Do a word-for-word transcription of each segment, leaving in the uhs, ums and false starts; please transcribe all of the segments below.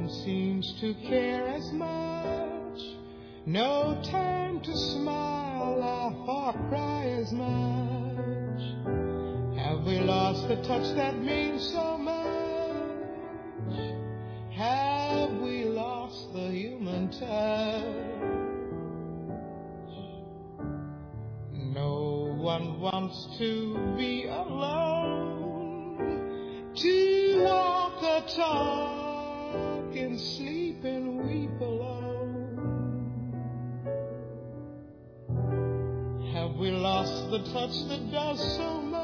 one seems to care as much. No time to smile, laugh, or cry as much. Have we lost the touch that means so much? Have we lost the human touch? No one wants to be alone, to walk or talk and sleep and weep alone. Have we lost the touch that does so much?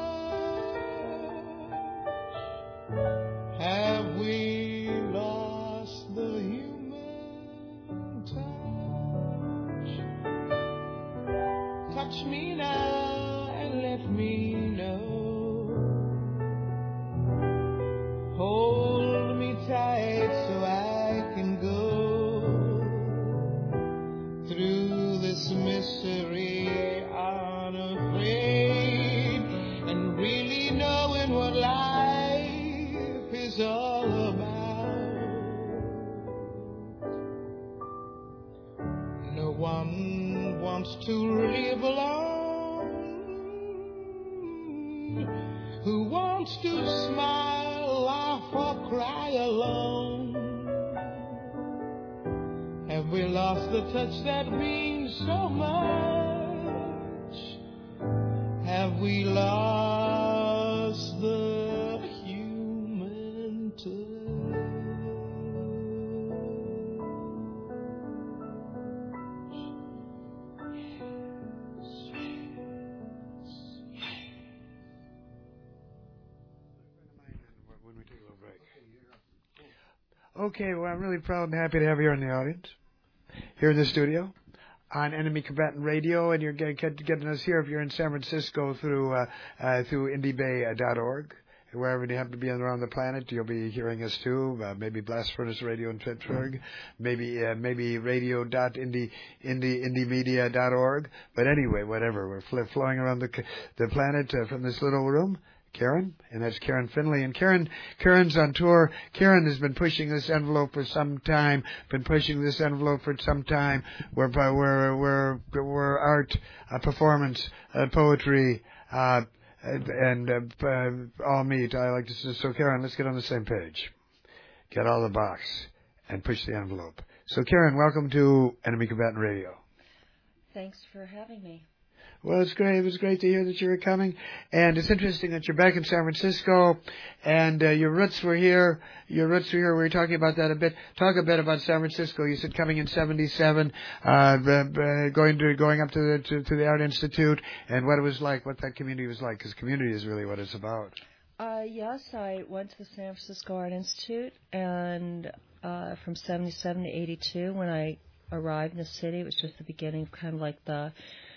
Have we lost the human touch? Touch me now and let me know. Hold me tight so I can go through this mystery unafraid, and really knowing what life is all about. No one wants to live alone, who wants to smile, laugh, or cry alone. Have we lost the touch that means so much? Have we lost the human touch? Okay, well, I'm really proud and happy to have you in the audience, here in the studio, on Enemy Combatant Radio, and you're getting, getting us here if you're in San Francisco through uh, uh, through indie bay dot org. Wherever you happen to be around the planet, you'll be hearing us too. Uh, maybe Blast Furnace Radio in Pittsburgh, maybe uh, maybe radio dot indie indie indie media dot org. But anyway, whatever, we're fl- flowing around the the planet uh, from this little room. Karen, and that's Karen Finley. And Karen, Karen's on tour. Karen has been pushing this envelope for some time. Been pushing this envelope for some time. Where where where where art, uh, performance, uh, poetry, uh, and uh, uh, all meet. I like to say. So Karen, let's get on the same page. Get out of the box and push the envelope. So Karen, welcome to Enemy Combatant Radio. Thanks for having me. Well, it's great. It was great to hear that you were coming, and it's interesting that you're back in San Francisco, and uh, your roots were here. Your roots were here. We were talking about that a bit. Talk a bit about San Francisco. You said coming in seventy-seven, uh, uh, going to going up to the to, to the Art Institute, and what it was like, what that community was like, because community is really what it's about. Uh, yes, I went to the San Francisco Art Institute, and uh, from seventy-seven to eighty-two, when I arrived in the city, it was just the beginning of kind of like the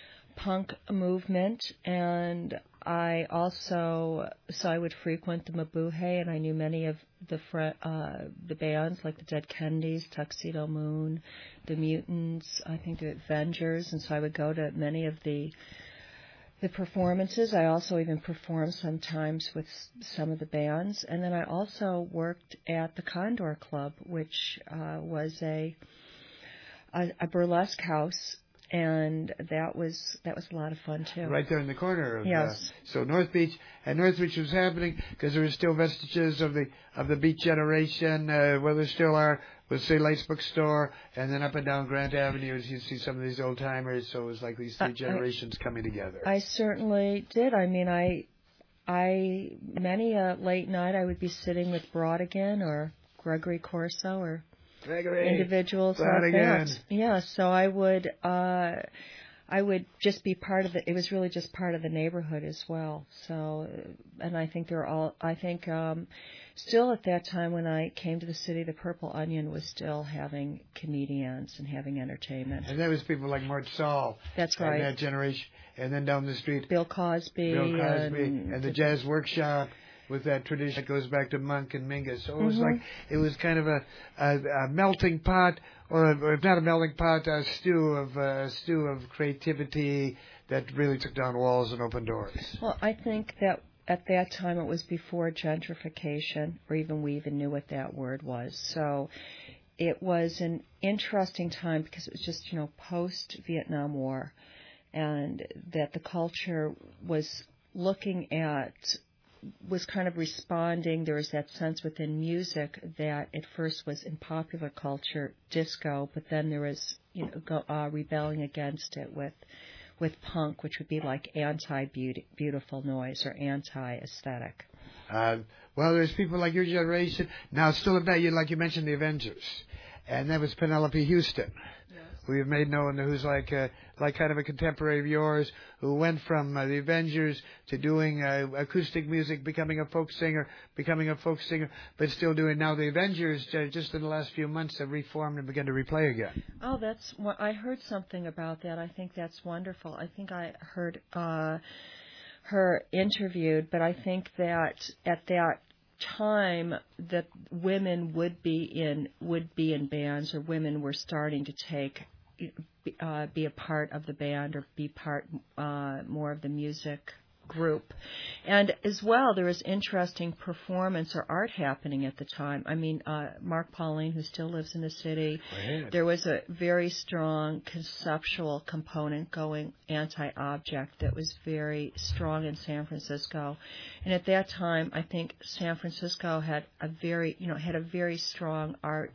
punk movement, and I also, so I would frequent the Mabuhay, and I knew many of the fr- uh, the bands, like the Dead Kennedys, Tuxedo Moon, the Mutants, I think the Avengers, and so I would go to many of the the performances. I also even performed sometimes with some of the bands, and then I also worked at the Condor Club, which uh, was a, a a burlesque house. And that was that was a lot of fun too. Right there in the corner of yes. Uh, so North Beach, and North Beach was happening because there were still vestiges of the of the Beat generation. Uh, well, there still are. Was say Lights Bookstore, and then up and down Grant Avenue, as you see some of these old timers. So it was like these three generations I, coming together. I certainly did. I mean, I I many a late night I would be sitting with Brodigan or Gregory Corso or. Gregory, individuals like again. that. Yeah, so I would, uh, I would just be part of the. It was really just part of the neighborhood as well. So, and I think they're all. I think um, still at that time when I came to the city, the Purple Onion was still having comedians and having entertainment. And there was people like Mort Saul. That's right. And that generation, and then down the street, Bill Cosby. Bill Cosby, and, and the Jazz Workshop. With that tradition that goes back to Monk and Mingus. So it was mm-hmm. like, it was kind of a, a, a melting pot, or, a, or if not a melting pot, a stew of uh, a stew of creativity that really took down walls and opened doors. Well, I think that at that time it was before gentrification, or even we even knew what that word was. So it was an interesting time because it was just, you know, post-Vietnam War, and that the culture was looking at, was kind of responding. There was that sense within music that at first was in popular culture, disco, but then there was, you know, go, uh, rebelling against it with with punk, which would be like anti-beautiful noise or anti-aesthetic. Uh, well, there's people like your generation now still about you, like you mentioned, the Avengers, and that was Penelope Houston, yes, who you've made known, who's like uh, like kind of a contemporary of yours, who went from uh, the Avengers to doing uh, acoustic music, becoming a folk singer, becoming a folk singer, but still doing now the Avengers. Uh, just in the last few months, have reformed and begun to replay again. Oh, that's well, I heard something about that. I think that's wonderful. I think I heard. Uh, her interviewed, but I think that at that time that women would be in would be in bands, or women were starting to take uh, be a part of the band or be part uh, more of the music group. And as well, there was interesting performance or art happening at the time. I mean, uh, Mark Pauline, who still lives in the city, right, there was a very strong conceptual component going anti-object that was very strong in San Francisco. And at that time, I think San Francisco had a very, you know, had a very strong art,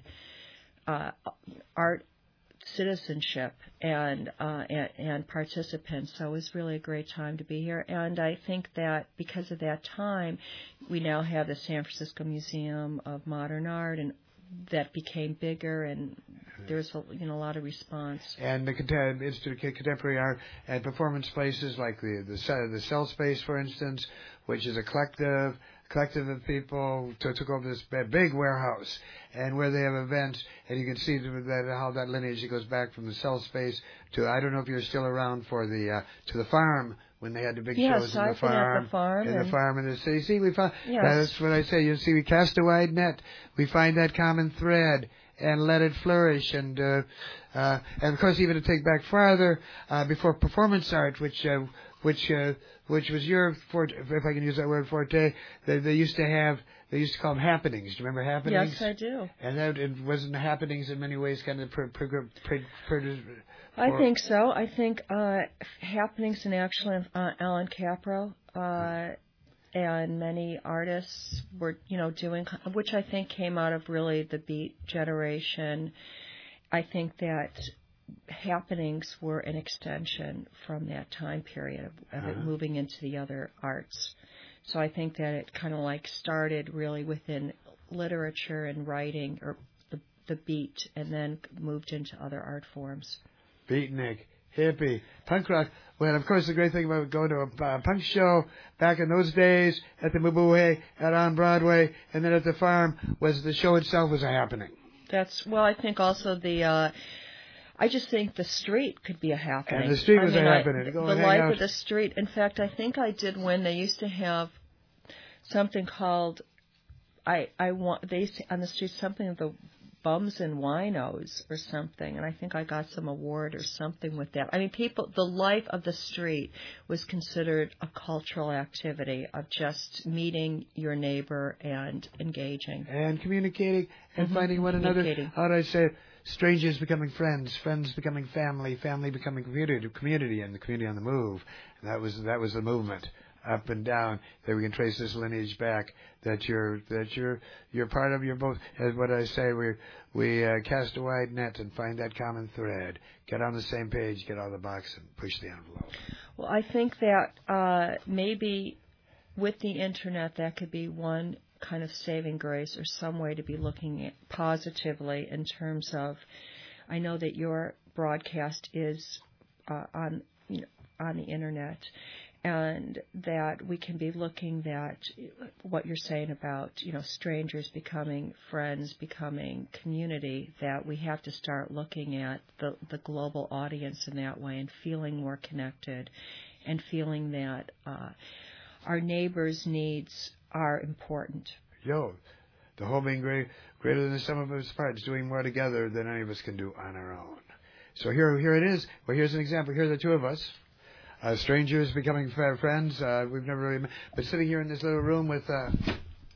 uh, art citizenship and, uh, and and participants. So it was really a great time to be here. And I think that because of that time, we now have the San Francisco Museum of Modern Art, and that became bigger, and there's a, you know, a lot of response. And the Contem- Institute of Contemporary Art and performance places like the the the Cell Space, for instance, which is a collective collective of people to, took over this big warehouse, and where they have events, and you can see that how that lineage goes back from the Cell Space to, I don't know if you're still around for the uh, to the farm when they had the big yes, shows in I've the farm, at the farm, in and the farm in the city. See, we found yes. That's what I say. You see, we cast a wide net, we find that common thread, and let it flourish. And uh, uh, and of course, even to take back farther, uh, before performance art, which uh, which uh, which was your forte, if I can use that word, forte. They, they used to have, they used to call them happenings. Do you remember happenings? Yes, I do. And that it wasn't happenings in many ways, kind of. Pre, pre, pre, pre, I think so. I think uh, happenings, and actually uh, Alan Capro uh, and many artists were, you know, doing, which I think came out of really the Beat generation. I think that happenings were an extension from that time period of, of uh-huh. it moving into the other arts. So I think that it kind of like started really within literature and writing, or the, the beat, and then moved into other art forms. Beatnik, hippie, punk rock. Well, of course, the great thing about going to a uh, punk show back in those days at the Mabuhay, at on Broadway, and then at the farm, was the show itself was a happening. That's, well, I think also the, uh, I just think the street could be a happening. And the street was I mean, a happening. I, Go the and life hang out. of the street. In fact, I think I did when they used to have something called, I, I want, they used to, on the street, something of the Bums and Winos or something, and I think I got some award or something with that. I mean, people, the life of the street was considered a cultural activity of just meeting your neighbor and engaging. And communicating and mm-hmm. finding one another. How do I say it? Strangers becoming friends, friends becoming family, family becoming community, community, and the community on the move. And that was that was the movement, up and down. That we can trace this lineage back. That you're that you're you're part of. You're both. As what I say, we we uh, cast a wide net and find that common thread. Get on the same page. Get out of the box and push the envelope. Well, I think that uh, maybe with the internet, that could be one kind of saving grace, or some way to be looking at positively in terms of, I know that your broadcast is uh, on, you know, on the internet, and that we can be looking at what you're saying about, you know, strangers becoming friends, becoming community, that we have to start looking at the, the global audience in that way and feeling more connected, and feeling that uh, our neighbors' needs are important. Yo, the whole being great, greater than the sum of its parts, doing more together than any of us can do on our own. So here, here it is. Well, here's an example. Here are the two of us, uh, strangers becoming friends. Uh, we've never really met, but sitting here in this little room with uh,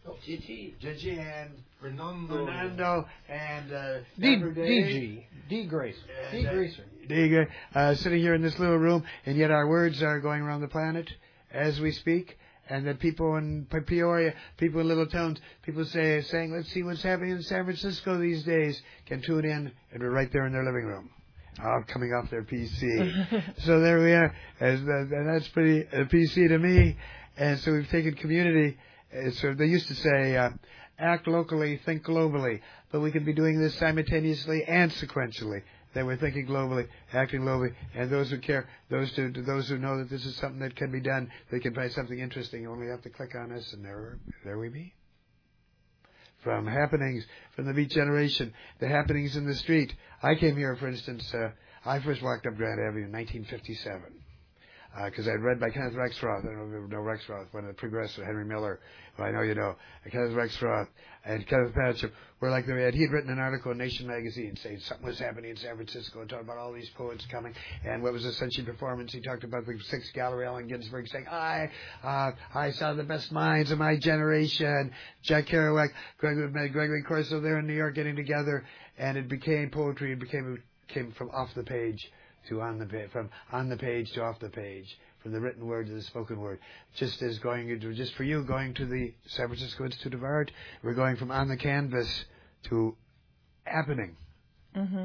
Gigi, Gigi, and Fernando, Fernando, and uh, D, Dapper Dave. D G, D Grace, D uh, Gracer. D, uh, sitting here in this little room, and yet our words are going around the planet as we speak. And that people in Peoria, people in little towns, people say, saying, let's see what's happening in San Francisco these days, can tune in, and we're right there in their living room, uh, coming off their P C. So there we are, as, uh, and that's pretty uh, P C to me. And so we've taken community. Uh, so they used to say, uh, act locally, think globally, but we can be doing this simultaneously and sequentially. That we're thinking globally, acting globally, and those who care, those to, to those who know that this is something that can be done, they can find something interesting. You only have to click on us, and there, there we be. From happenings, from the Beat Generation, the happenings in the street. I came here, for instance, uh, I first walked up Grand Avenue in nineteen fifty-seven. Because uh, I'd read by Kenneth Rexroth. I don't know if you know Rexroth, one of the progressive, Henry Miller, who I know you know. Kenneth Rexroth and Kenneth Patcham were like, they had, he'd written an article in Nation magazine saying something was happening in San Francisco and talking about all these poets coming. And what was the Century Performance? He talked about the Sixth Gallery, Allen Ginsberg, saying, I uh, I saw the best minds of my generation. Jack Kerouac, Gregory, Gregory Corso there in New York getting together. And it became poetry. It became, it came from off the page to on the page, from on the page to off the page, from the written word to the spoken word. Just as going, just for you, going to the San Francisco Institute of Art, we're going from on the canvas to happening. Mm-hmm.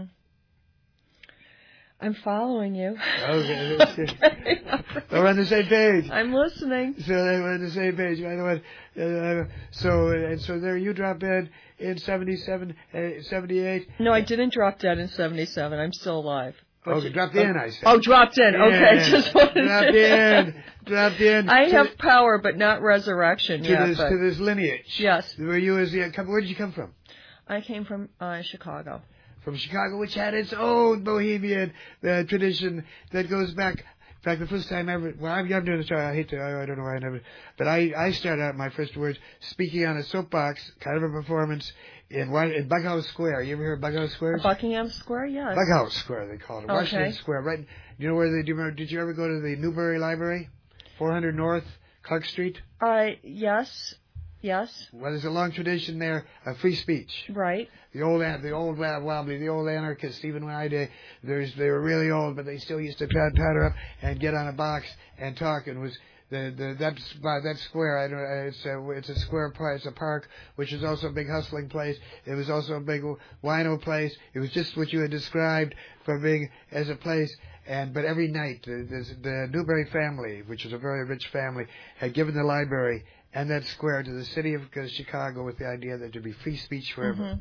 I'm following you. Okay. We're on the same page. I'm listening. So we're on the same page. By the way, uh, so and so there you drop in in seventy-seven, uh, seventy-eight. No, I didn't drop dead in seventy-seven. I'm still alive. Oh, okay, dropped in, I said. Oh, dropped in. Yeah, okay, yeah. just wanted dropped to... in, dropped in. I have the, power, but not resurrection to yet. This, but... To this lineage. Yes. Where you as the, where did you come from? I came from uh, Chicago. From Chicago, which had its own bohemian uh, tradition that goes back. In fact, the first time ever, well, I'm, I'm doing this, I hate to, I, I don't know why I never, but I, I started out my first words speaking on a soapbox, kind of a performance in, in Bughouse Square. You ever hear of Bughouse Square? Buckingham Square, yes. Bughouse Square, they call it. Okay. Washington Square, right? You know where they, do you remember, did you ever go to the Newberry Library? four hundred North, Clark Street? Uh, yes. Yes. Well, there's a long tradition there of free speech. Right. The old, the old wobbly, the old anarchists, even when I did, there's, they were really old, but they still used to patter up and get on a box and talk. And was the the that that square? I don't. It's a it's a square place, it's a park, which is also a big hustling place. It was also a big wino place. It was just what you had described for being as a place. And but every night, the, the, the Newberry family, which was a very rich family, had given the library and that square to the city of Chicago with the idea that there'd be free speech forever. Mm-hmm.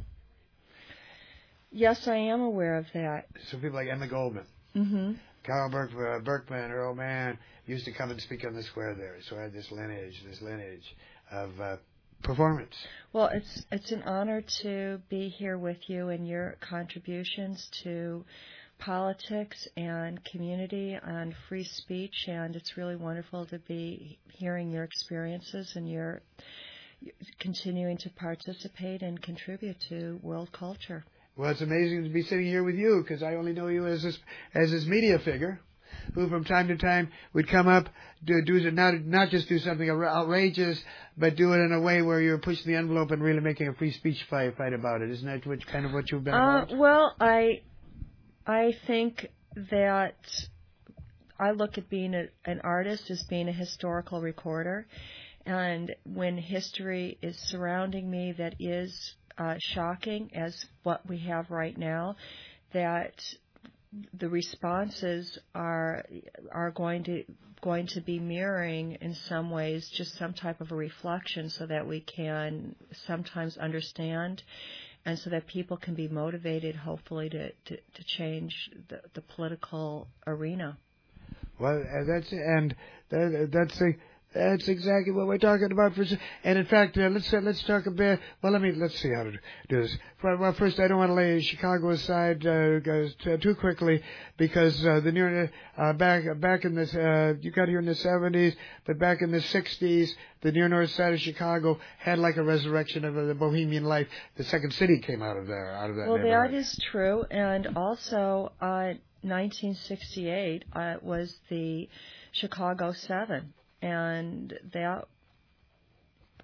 Yes, I am aware of that. So people like Emma Goldman, mm-hmm. Carl Berk, uh, Berkman, Earl Mann used to come and speak on the square there. So I had this lineage, this lineage of uh, performance. Well, it's it's an honor to be here with you and your contributions to politics and community and free speech, and it's really wonderful to be hearing your experiences and your continuing to participate and contribute to world culture. Well, it's amazing to be sitting here with you because I only know you as this as this media figure, who from time to time would come up do do not not just do something outrageous, but do it in a way where you're pushing the envelope and really making a free speech fight fight about it. Isn't that what kind of what you've been uh, about? Well, I I think that I look at being a, an artist as being a historical recorder, and when history is surrounding me that is Uh, shocking as what we have right now, that the responses are are going to going to be mirroring in some ways just some type of a reflection so that we can sometimes understand and so that people can be motivated hopefully to, to, to change the, the political arena. Well, uh, that's and that, that's a That's exactly what we're talking about. For, and in fact, uh, let's uh, let's talk a bit. Well, let me let's see how to do this. Well, first, I don't want to lay Chicago aside uh, too quickly because uh, the near uh, back back in this uh, you got here in the seventies, but back in the sixties, the near north side of Chicago had like a resurrection of uh, the bohemian life. The Second City came out of there, out of that. Well, neighborhood. that is true, and also uh, nineteen sixty-eight uh, was the Chicago Seven. And that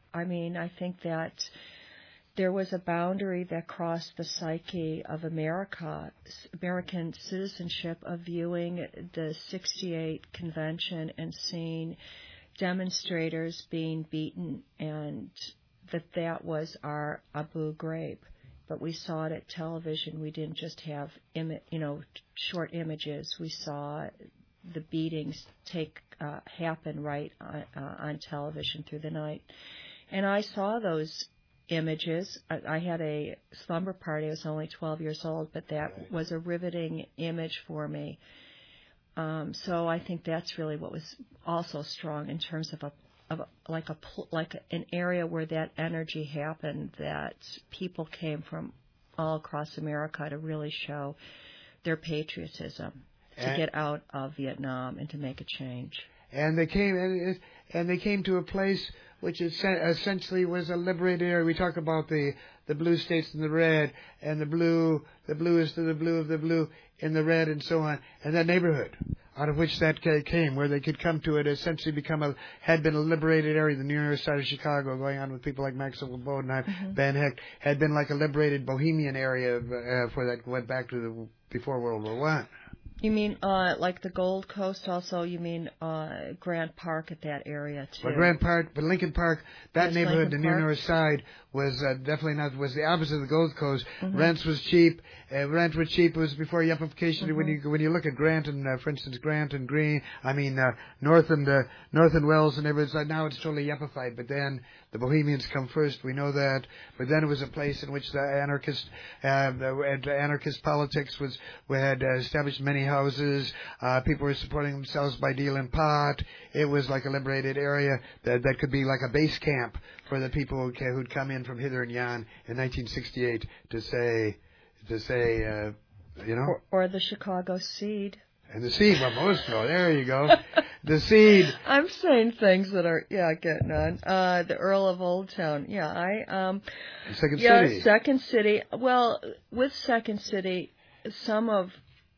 I mean, I think that there was a boundary that crossed the psyche of America, American citizenship, of viewing the sixty-eight convention and seeing demonstrators being beaten, and that that was our Abu Ghraib. But we saw it at television. We didn't just have, imi- you know, short images. We saw the beatings take uh, happen right on, uh, on television through the night. And I saw those images. I, I had a slumber party. I was only twelve years old, but that right. was a riveting image for me. Um, so I think that's really what was also strong in terms of a, of a, like a like an area where that energy happened. That people came from all across America to really show their patriotism to and, get out of Vietnam and to make a change. And they came and, and they came to a place which is essentially was a liberated area. We talk about the, the blue states and the red, and the blue, the blue is to the blue of the blue in the red, and so on. And that neighborhood out of which that came, where they could come to it, essentially become a, had been a liberated area. The near side of Chicago, going on with people like Maxwell Bodenheim, mm-hmm. Van Hecht, had been like a liberated Bohemian area uh, for that went back to the before World War One. You mean uh, like the Gold Coast also? You mean uh, Grant Park at that area too? Well, Grant Park, but Lincoln Park, that Yes, neighborhood, Lincoln the near Park. north side, was uh, definitely not, was the opposite of the Gold Coast. Mm-hmm. Rents was cheap. Uh, rent was cheap. It was before yuppification. Mm-hmm. When you when you look at Grant and, uh, for instance, Grant and Green, I mean, uh, North and uh, North and Wells and neighborhoods, like now it's totally yuppified. But then the Bohemians come first. We know that. But then it was a place in which the anarchist, uh, the, the anarchist politics was, we had uh, established many houses. Uh, people were supporting themselves by dealing pot. It was like a liberated area that, that could be like a base camp for the people who, who'd come in from hither and yon in nineteen sixty-eight to say, to say, uh, you know. Or, or the Chicago Seed. And the Seed, well, most no, there you go. The Seed. I'm saying things that are, yeah, getting on. Uh, the Earl of Old Town. Yeah, I, um. Second yeah, City. Second City. Well, with Second City, some of,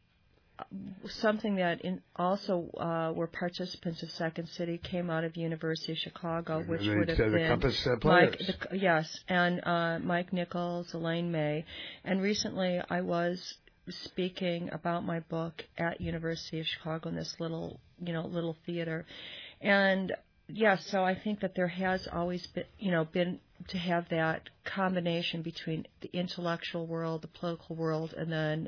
something that in also uh, were participants of Second City came out of University of Chicago, which they, would have the been Compass uh, Mike, players. the, yes, and uh, Mike Nichols, Elaine May, and recently I was speaking about my book at University of Chicago in this little, you know, little theater, and yes, so I think that there has always been, you know, been to have that combination between the intellectual world, the political world, and then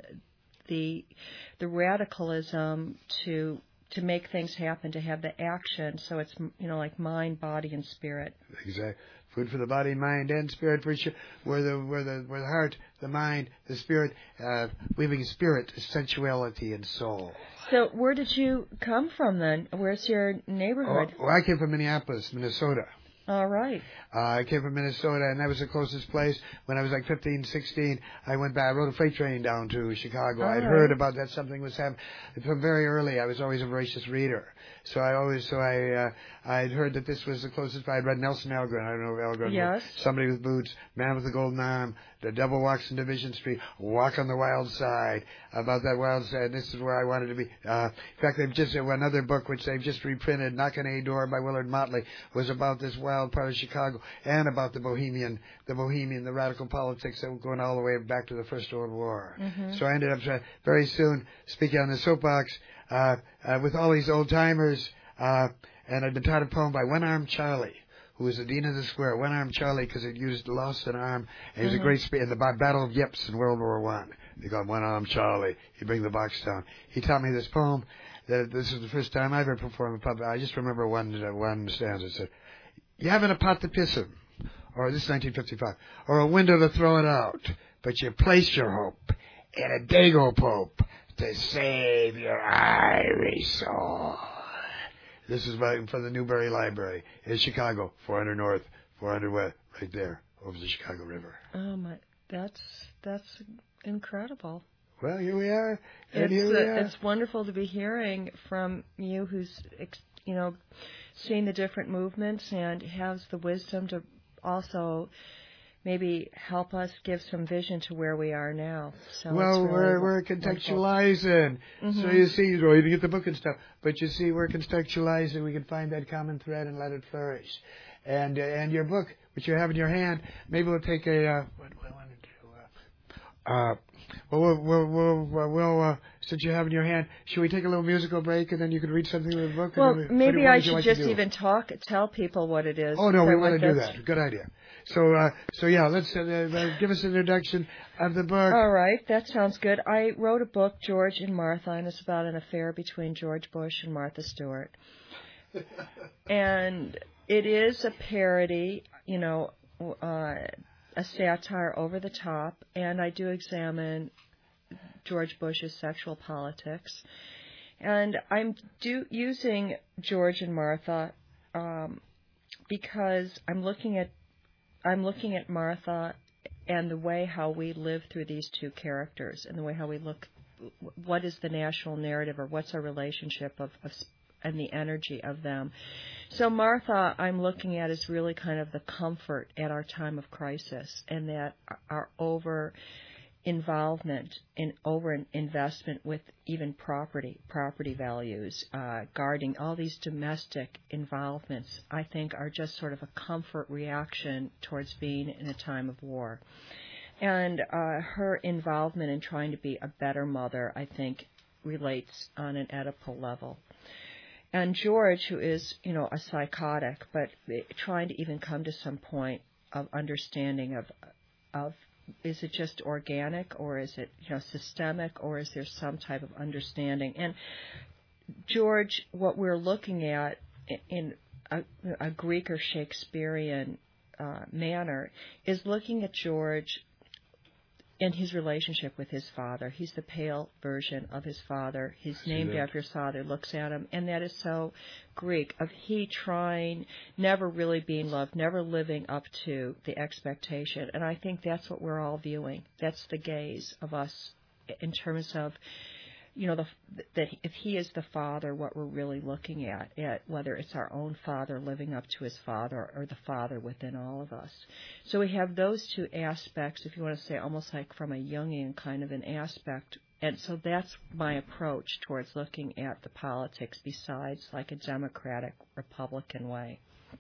the the radicalism to to make things happen, to have the action, so it's, you know, like mind, body, and spirit. Exactly. Food for the body, mind, and spirit, for sure. Where the where the where the heart, the mind, the spirit, uh, weaving spirit, sensuality, and soul. So where did you come from then? Where's your neighborhood? Oh, well, I came from Minneapolis, Minnesota. All right. Uh, I came from Minnesota, and that was the closest place. When I was like fifteen, sixteen, I went back. I rode a freight train down to Chicago. All I'd right. heard about that something was happening from very early. I was always a voracious reader, so I always so I uh, I'd heard that this was the closest. I'd read Nelson Algren. I don't know if Algren. Yes. Was Somebody with Boots, Man with the Golden Arm, The Devil Walks in Division Street, Walk on the Wild Side. About that wild side, this is where I wanted to be. Uh, in fact, they've just uh, another book which they've just reprinted, Knock on a Door by Willard Motley, was about this wild part of Chicago and about the Bohemian, the Bohemian, the radical politics that were going all the way back to the First World War. Mm-hmm. So I ended up uh, very soon speaking on the soapbox uh, uh, with all these old timers, uh, and I'd been taught a poem by One Arm Charlie, who was the dean of the square. One Arm Charlie, because it used lost an arm. And he was mm-hmm. a great speaker in the Battle of Ypres in World War One. They called One Arm Charlie. He'd bring the box down. He taught me this poem. That this is the first time I ever performed in public. I just remember one uh, one stanza. It said, "You haven't a pot to piss in, or this is nineteen fifty-five, or a window to throw it out, but you place your hope in a Dago Pope to save your Irish soul." This is by, from the Newberry Library in Chicago, four hundred North, four hundred West, right there over the Chicago River. Oh my, that's that's incredible. Well, here we are, and It's here we uh, are. it's wonderful to be hearing from you, who's you know seen the different movements and has the wisdom to also maybe help us give some vision to where we are now. So well, it's really we're we're wonderful. contextualizing. Mm-hmm. So you see, well, you get the book and stuff, but you see, we're contextualizing. We can find that common thread and let it flourish. and and your book, which you have in your hand. Maybe we'll take a. Uh, what do I want to do? Uh, uh, well, we'll, we'll, we'll, we'll uh, since you have in your hand, should we take a little musical break and then you can read something in the book? Well, then, maybe what, what I would you should like just to do? even talk, tell people what it is. Oh no, we want to do this. that. Good idea. So, uh, so yeah, let's uh, uh, give us an introduction of the book. All right, that sounds good. I wrote a book, George and Martha, and it's about an affair between George Bush and Martha Stewart. And it is a parody, you know, uh, a satire over the top, and I do examine George Bush's sexual politics. And I'm do, using George and Martha um, because I'm looking at I'm looking at Martha and the way how we live through these two characters, and the way how we look, what is the national narrative, or what's our relationship of, of and the energy of them. So Martha, I'm looking at as really kind of the comfort at our time of crisis, and that our over involvement in over investment with even property, property values, uh, guarding, all these domestic involvements, I think are just sort of a comfort reaction towards being in a time of war. And uh, her involvement in trying to be a better mother, I think, relates on an Oedipal level. And George, who is, you know, a psychotic, but trying to even come to some point of understanding of, of is it just organic, or is it, you know, systemic, or is there some type of understanding? And George, what we're looking at in a, a Greek or Shakespearean uh, manner is looking at George and his relationship with his father. He's the pale version of his father. He's named after his father, looks at him, and that is so Greek, of he trying, never really being loved, never living up to the expectation. And I think that's what we're all viewing. That's the gaze of us in terms of, you know, the, that if he is the father, what we're really looking at, at whether it's our own father living up to his father or the father within all of us. So we have those two aspects, if you want to say, almost like from a Jungian kind of an aspect. And so that's my approach towards looking at the politics, besides like a democratic Republican way.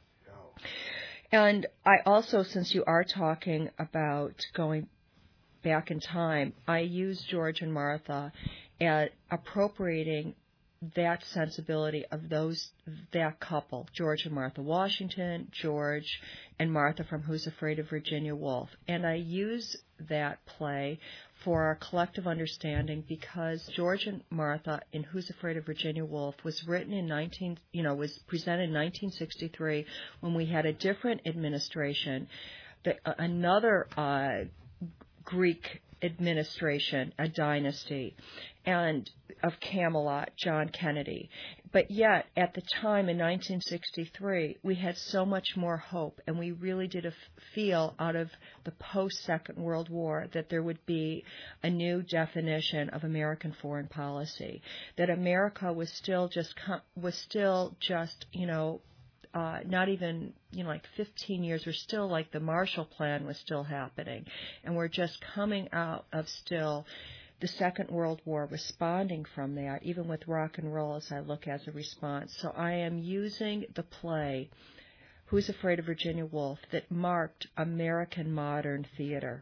And I also, since you are talking about going back in time, I use George and Martha at appropriating that sensibility of those, that couple, George and Martha Washington, George and Martha from Who's Afraid of Virginia Woolf. And I use that play for our collective understanding because George and Martha in Who's Afraid of Virginia Woolf was written in nineteen, you know, was presented in nineteen sixty-three when we had a different administration, the, uh, another uh, Greek administration, a dynasty, and of Camelot, John Kennedy. But yet, at the time in nineteen sixty-three, we had so much more hope, and we really did feel out of the post-Second World War that there would be a new definition of American foreign policy, that America was still just, was still just, you know, Uh, not even, you know, like fifteen years, we're still like the Marshall Plan was still happening. And we're just coming out of still the Second World War, responding from that, even with rock and roll as I look as a response. So I am using the play, Who's Afraid of Virginia Woolf, that marked American modern theater.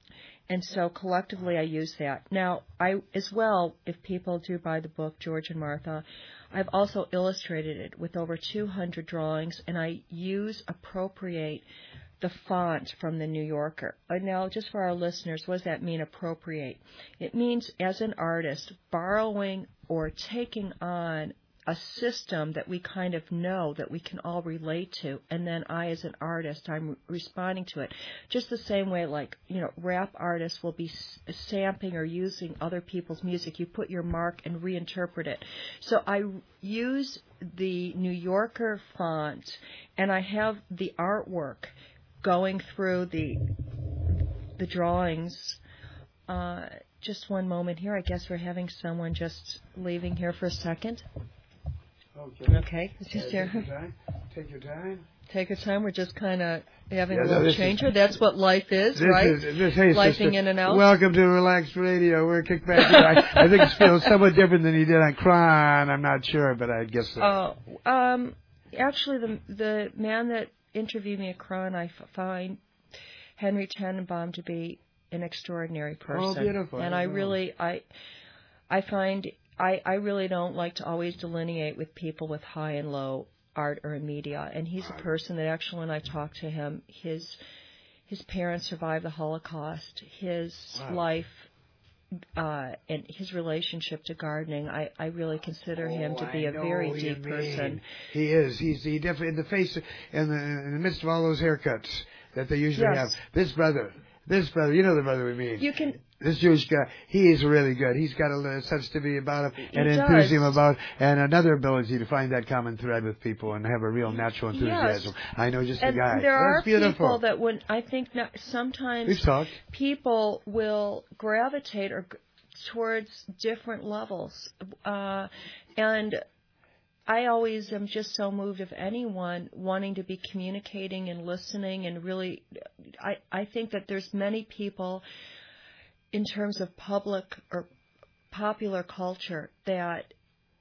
And so collectively I use that. Now, I as well, if people do buy the book, George and Martha, I've also illustrated it with over two hundred drawings, and I use, appropriate the font from the New Yorker. And now, just for our listeners, what does that mean, appropriate? It means, as an artist, borrowing or taking on a system that we kind of know, that we can all relate to, and then I, as an artist, I'm responding to it. Just the same way, like, you know, rap artists will be sampling or using other people's music. You put your mark and reinterpret it. So I use the New Yorker font, and I have the artwork going through the the drawings. Uh, just one moment here. I guess we're having someone just leaving here for a second. Okay. Okay. It's just yeah, here. take your time. Take your time. Take your time. We're just kind of having Yeah, a no, little this changer. is- That's what life is, This right? is, this, hey, Lifing sister, in and out. Welcome to Relaxed Radio. We're kicked back here. I, I think it feels somewhat different than he did on Cron. I'm not sure, but I guess so. Oh, um, actually, the the man that interviewed me at Crown, I f- find Henry Tenenbaum to be an extraordinary person. Oh, beautiful. And I really, I, I find, I, I really don't like to always delineate with people with high and low art or media. And he's a person that actually, when I talk to him, his, his parents survived the Holocaust. His Wow. life, uh, and his relationship to gardening, I, I really consider him Oh, to be I a know very who you deep mean. person. He is. He's he definitely in the face, in the, in the midst of all those haircuts that they usually Yes. have. This brother, this brother, you know the brother we mean. You can, This Jewish guy, he is really good. He's got a little sensitivity about him, and He enthusiasm does. about, and another ability to find that common thread with people and have a real natural enthusiasm. Yes. I know just and a guy. there That's are beautiful. people that when I think not, sometimes We've talked. people will gravitate or g- towards different levels, uh, and I always am just so moved of anyone wanting to be communicating and listening and really, I, I think that there's many people in terms of public or popular culture that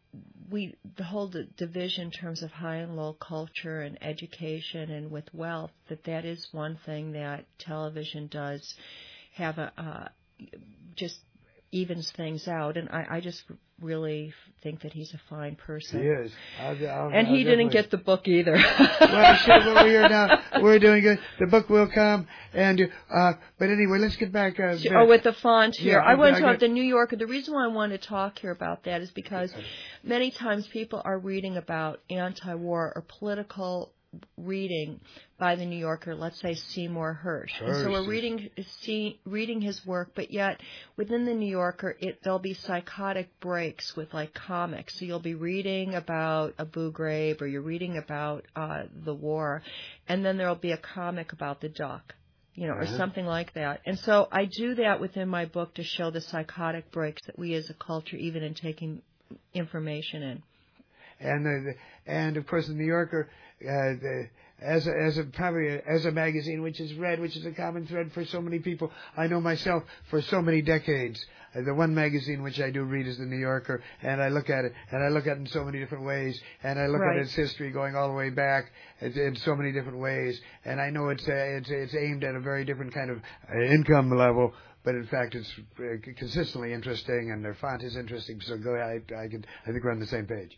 we the whole d- division in terms of high and low culture and education and with wealth, that that is one thing that television does have a, uh, just evens things out. And I, I just really think that he's a fine person. He is. I'll, I'll, And I'll he didn't definitely- get the book either. Well, sure, but we're here now. We're doing good. The book will come. And, uh, but anyway, let's get back. Uh, Oh, with the font here. Yeah, I want I to talk get- the New Yorker. The reason why I want to talk here about that is because many times people are reading about anti-war or political reading by the New Yorker, let's say Seymour Hersh. And so we're Hersh. reading see, reading his work, but yet within the New Yorker, it there'll be psychotic breaks with like comics. So you'll be reading about Abu Ghraib or you're reading about uh, the war, and then there'll be a comic about the duck. You know, or Uh-huh. something like that. And so I do that within my book to show the psychotic breaks that we as a culture, even in taking information in. And uh, and of course, the New Yorker, uh, the, as a, as a probably a, as a magazine which is read, which is a common thread for so many people. I know myself for so many decades. Uh, the one magazine which I do read is the New Yorker, and I look at it, and I look at it in so many different ways, and I look Right. at its history going all the way back in, in so many different ways, and I know it's uh, it's it's aimed at a very different kind of uh, income level. But in fact, it's uh, consistently interesting, and their font is interesting. So go, I, I could, I think we're on the same page.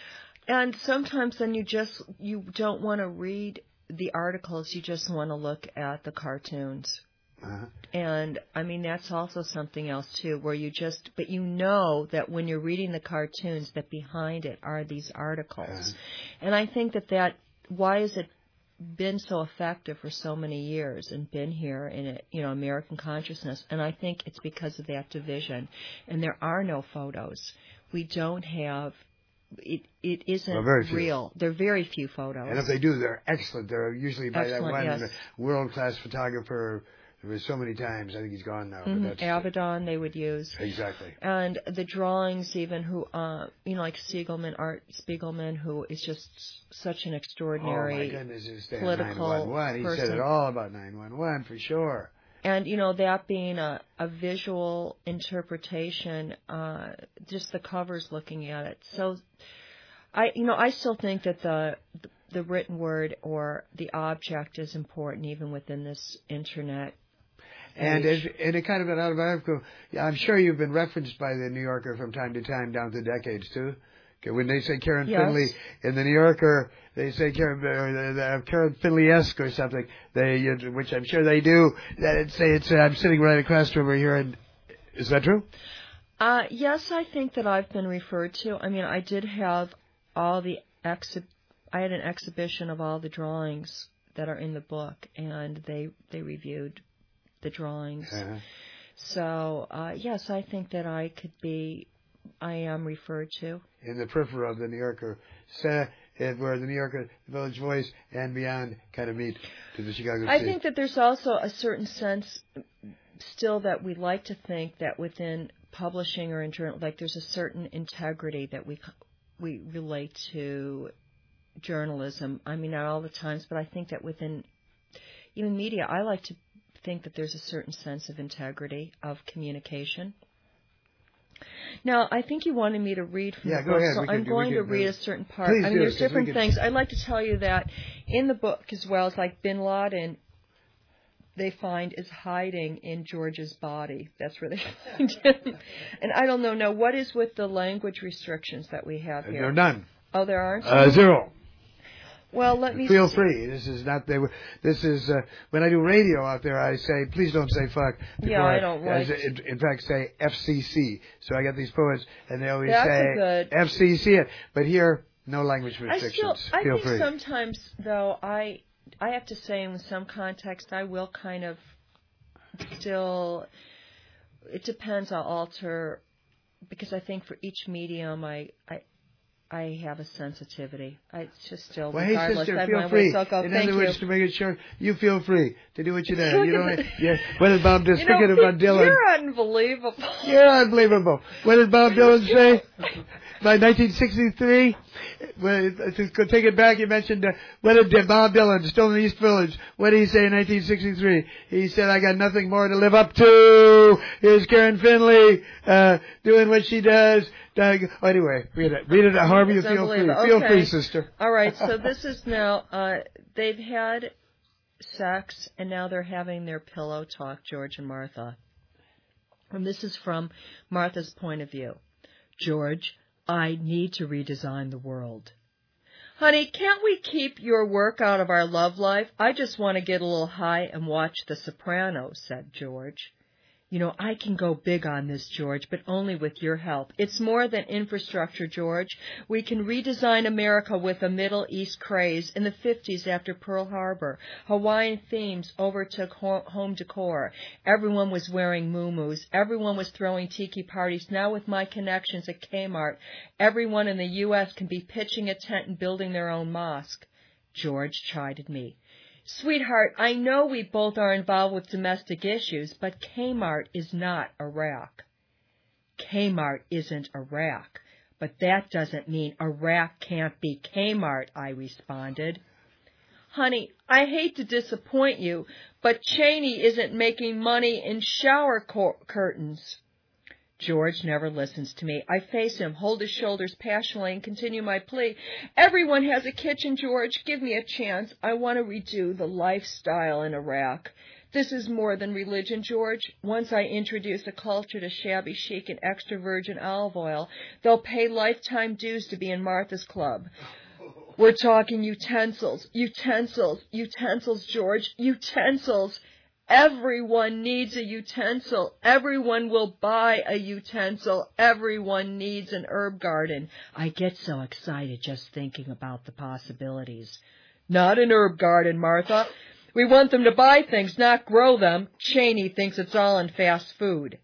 And sometimes then you just, you don't want to read the articles, you just want to look at the cartoons. Uh-huh. And I mean, that's also something else too, where you just, but you know that when you're reading the cartoons that behind it are these articles. Uh-huh. And I think that that, why has it been so effective for so many years and been here in it, you know, American consciousness? And I think it's because of that division. And there are no photos. We don't have, it it isn't Well, very few. real. There are very few photos. And if they do, they're excellent. They're usually by that Excellent, one yes. world-class photographer. There was so many times. I think he's gone now. Mhm. But that's Avedon they would use. exactly. And the drawings even who, uh, you know, like Spiegelman, Art Spiegelman, who is just such an Oh, my extraordinary goodness. It's nine political one one. He said person. it all about nine one one for sure. And, you know, that being a, a visual interpretation, uh, just the covers looking at it. So, I, you know, I still think that the the written word or the object is important even within this internet. And age. it, and it kind of an autobiographical. Yeah, I'm sure you've been referenced by the New Yorker from time to time down through decades too. Okay, when they say Karen Yes. Finley in the New Yorker, they say Karen, or the, the Karen Finley-esque or something. They, uh, which I'm sure they do. That it's, it's uh, I'm sitting right across from her here, and is that true? Uh, yes, I think that I've been referred to. I mean, I did have all the exhi- I had an exhibition of all the drawings that are in the book, and they they reviewed the drawings. Uh-huh. So, uh, yes, I think that I could be, I am referred to. In the periphery of the New Yorker, uh, where the New Yorker, the Village Voice, and beyond kind of meet to the Chicago I Sea. think that there's also a certain sense still that we like to think that within publishing or in journal, like there's a certain integrity that we we relate to journalism. I mean, not all the times, but I think that within even media, I like to think that there's a certain sense of integrity of communication. Now, I think you wanted me to read from Yeah, the go book, ahead. so We can I'm do- going we to can read do- a certain part. Please I mean, do, there's 'cause we different can- things. I'd like to tell you that in the book as well, it's like Bin Laden, they find is hiding in George's body. That's where they find him. And I don't know, now, what is with the language restrictions that we have here? There are none. Oh, there aren't? Uh, zero. Well, let me Feel see. free. This is not. They were. This is uh, when I do radio out there. I say, please don't say fuck. Yeah, I don't like- I, in, in fact, say F C C. So I got these poets, and they always That's say a good- F C C it. But here, no language I restrictions. still, I Feel think free. sometimes, though, I, I have to say in some context, I will kind of still, it depends, I'll alter, because I think for each medium, I, I, I have a sensitivity. I it's just still, Well, hey, regardless, sister, I have feel my free. ways, I'll go, In thank other words, you. to make it sure, you feel free to do what you do. Look You at don't. the- Yeah. What did Bob just You know, forget about Dylan? you're unbelievable. You're unbelievable. What did Bob Dylan say? By nineteen sixty-three, well, to go take it back, you mentioned, uh, what did Bob Dylan, still in the East Village, what did he say in nineteen sixty-three? He said, I got nothing more to live up to. Here's Karen Finley, uh, doing what she does. Uh, oh, anyway, read it. Read it however you It's feel free. unbelievable. Feel Okay. free, sister. All right, so this is now, uh, they've had sex, and now they're having their pillow talk, George and Martha. And this is from Martha's point of view. George, I need to redesign the world. Honey, can't we keep your work out of our love life? I just want to get a little high and watch The Sopranos, said George. You know, I can go big on this, George, but only with your help. It's more than infrastructure, George. We can redesign America with a Middle East craze. In the fifties, after Pearl Harbor, Hawaiian themes overtook home decor. Everyone was wearing muumuus. Everyone was throwing tiki parties. Now with my connections at Kmart, everyone in the U S can be pitching a tent and building their own mosque. George chided me. Sweetheart, I know we both are involved with domestic issues, but Kmart is not Iraq. Kmart isn't Iraq, but that doesn't mean Iraq can't be Kmart, I responded. Honey, I hate to disappoint you, but Cheney isn't making money in shower cor- curtains. George never listens to me. I face him, hold his shoulders passionately, and continue my plea. Everyone has a kitchen, George. Give me a chance. I want to redo the lifestyle in Iraq. This is more than religion, George. Once I introduce a culture to shabby chic and extra virgin olive oil, they'll pay lifetime dues to be in Martha's Club. We're talking utensils, utensils, utensils, George, utensils. Everyone needs a utensil. Everyone will buy a utensil. Everyone needs an herb garden. I get so excited just thinking about the possibilities. Not an herb garden, Martha. We want them to buy things, not grow them. Cheney thinks it's all in fast food.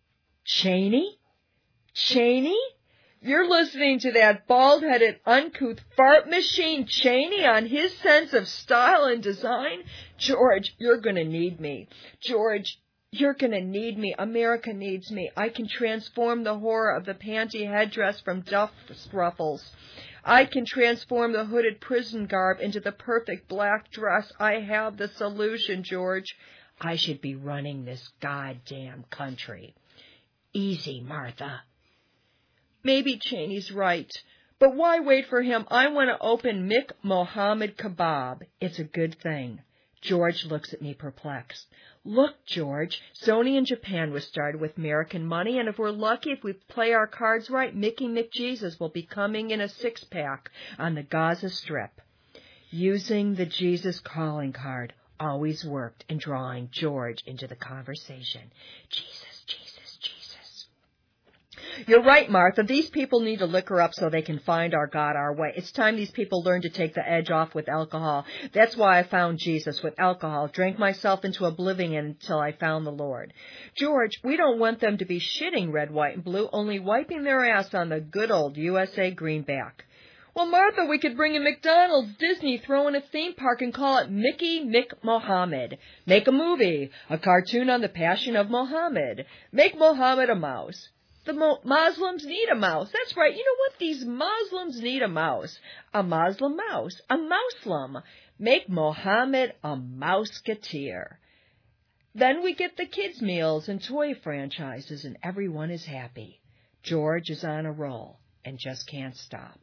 Cheney? Cheney? You're listening to that bald-headed, uncouth fart machine Cheney on his sense of style and design? George, you're going to need me. George, you're going to need me. America needs me. I can transform the horror of the panty headdress from duff ruffles. I can transform the hooded prison garb into the perfect black dress. I have the solution, George. I should be running this goddamn country. Easy, Martha. Maybe Cheney's right, but why wait for him? I want to open Mick Mohammed Kebab. It's a good thing. George looks at me perplexed. Look, George, Sony in Japan was started with American money, and if we're lucky, if we play our cards right, Mickey McJesus will be coming in a six-pack on the Gaza Strip. Using the Jesus calling card always worked in drawing George into the conversation. Jesus, Jesus, Jesus. You're right, Martha. These people need to liquor up so they can find our God our way. It's time these people learn to take the edge off with alcohol. That's why I found Jesus with alcohol, drank myself into oblivion until I found the Lord. George, we don't want them to be shitting red, white, and blue, only wiping their ass on the good old U S A greenback. Well, Martha, we could bring in McDonald's, Disney, throw in a theme park and call it Mickey Mick Mohammed. Make a movie, a cartoon on the passion of Mohammed. Make Mohammed a mouse. The Mo- Muslims need a mouse. That's right. You know what? These Muslims need a mouse. A Muslim mouse. A mouselim. Make Mohammed a mouseketeer. Then we get the kids' meals and toy franchises, and everyone is happy. George is on a roll and just can't stop.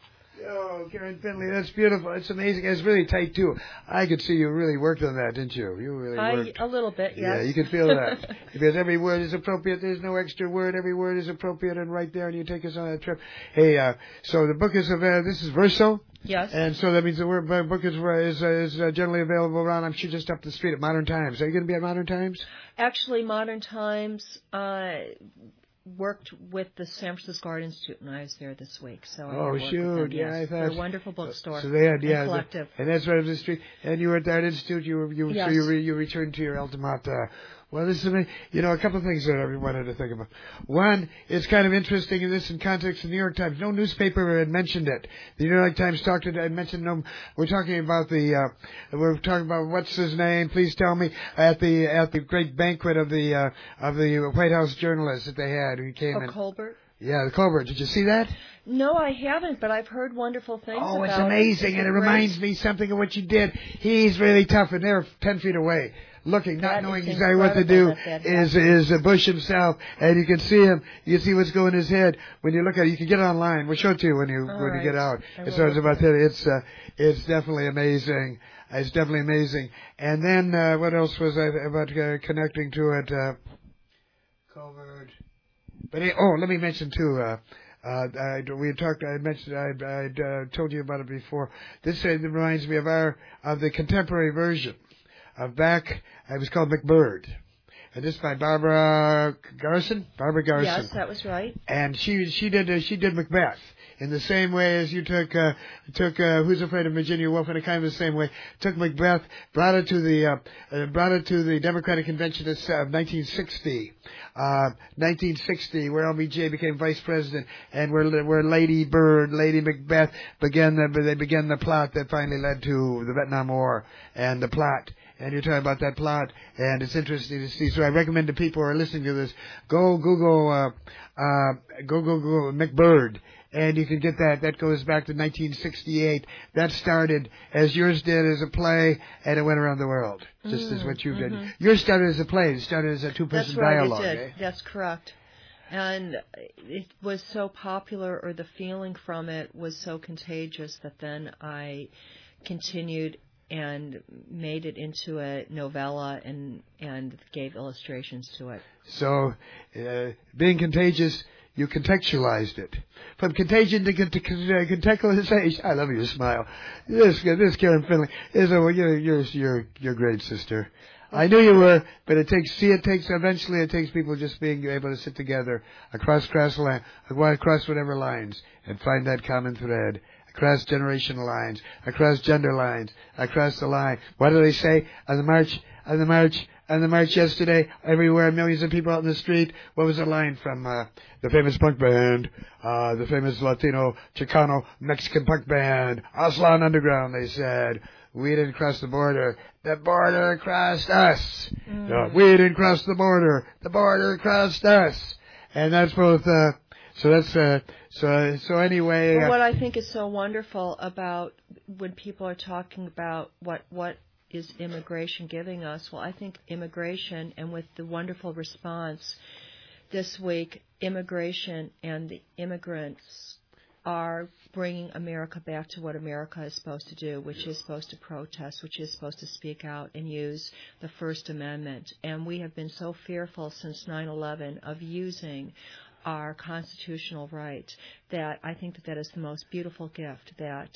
Oh, Karen Finley, that's beautiful. It's amazing. It's really tight, too. I could see you really worked on that, didn't you? You really I, worked. a little bit, yes. Yeah, you can feel that. Because every word is appropriate. There's no extra word. Every word is appropriate and right there, and you take us on that trip. Hey, uh, so the book is, uh, this is Verso? Yes. And so that means the word, uh, book is, is, uh, is uh, generally available around, I'm sure, just up the street at Modern Times. Are you going to be at Modern Times? Actually, Modern Times uh, worked with the San Francisco Art Institute when I was there this week. So I oh, worked shoot. with them, Yeah, yes. I thought. They're a wonderful bookstore. So they had, yeah. And collective. The, and that's right up the street. And you were at the Art Institute. You were, you, yes. so you, re, you returned to your Altamont, uh, well, this is, amazing. You know, a couple of things that I wanted to think about. One, it's kind of interesting in this in context of the New York Times. No newspaper had mentioned it. The New York Times talked to, had mentioned no, we're talking about the, uh, we're talking about what's his name, please tell me, at the, at the great banquet of the, uh, of the White House journalists that they had who came oh, in. Colbert? Yeah, the Colbert. Did you see that? No, I haven't, but I've heard wonderful things oh, about it. it's amazing, Is and it great? reminds me something of what you did. He's really tough, and they're ten feet away, looking, That not knowing is exactly what to do, that that is is uh, Bush himself, and you can see him, you can see what's going in his head. When you look at it, you can get it online. We'll show it to you when you All when right. you get out. I And will so it's look about at that. It's, uh, it's definitely amazing. It's definitely amazing. And then, uh, what else was I about uh, connecting to it? Uh, Colbert. But, hey, oh, let me mention, too, uh, Uh, I, we had talked. I mentioned. I I'd, uh, told you about it before. This uh, reminds me of our of the contemporary version of back. It was called McBird, and this by Barbara Garson. Barbara Garson. Yes, that was right. And she she did uh, she did Macbeth in the same way as you took uh, took uh, Who's Afraid of Virginia Woolf, in a kind of the same way. Took Macbeth, brought it to the uh, uh, brought it to the Democratic Convention of uh, nineteen sixty. Uh, nineteen sixty, where L B J became vice president, and where where Lady Bird, Lady Macbeth began the they began the plot that finally led to the Vietnam War and the plot. And you're talking about that plot, and it's interesting to see. So I recommend to people who are listening to this, go Google, uh, uh, go Google McBird, and you can get that. That goes back to nineteen sixty-eight. That started as yours did as a play, and it went around the world, just mm, as what you've mm-hmm. done. Yours started as a play. It started as a two-person That's right, dialogue. it did. Eh? That's correct. And it was so popular, or the feeling from it was so contagious, that then I continued and made it into a novella and and gave illustrations to it. So, uh, being contagious, you contextualized it. From contagion to con- contextualization. I love your smile. This, this Karen Finley is a you're you're you're you're great, sister. I knew you were, but it takes, see, it takes, eventually it takes people just being able to sit together across cross line, across whatever lines, and find that common thread. Across generational lines, across gender lines, across the line. What do they say on the march, on the march, on the march yesterday? Everywhere, millions of people out in the street. What was the line from uh, the famous punk band, uh, the famous Latino, Chicano, Mexican punk band, Aslan Underground? They said, we didn't cross the border. The border crossed us. Mm. No, we didn't cross the border. The border crossed us. And that's both, uh, so that's, uh, so, so anyway. Well, Uh, what I think is so wonderful about when people are talking about what, what is immigration giving us, well, I think immigration, and with the wonderful response this week, immigration and the immigrants are bringing America back to what America is supposed to do, which is supposed to protest, which is supposed to speak out and use the First Amendment. And we have been so fearful since nine eleven of using our constitutional right that I think that that is the most beautiful gift that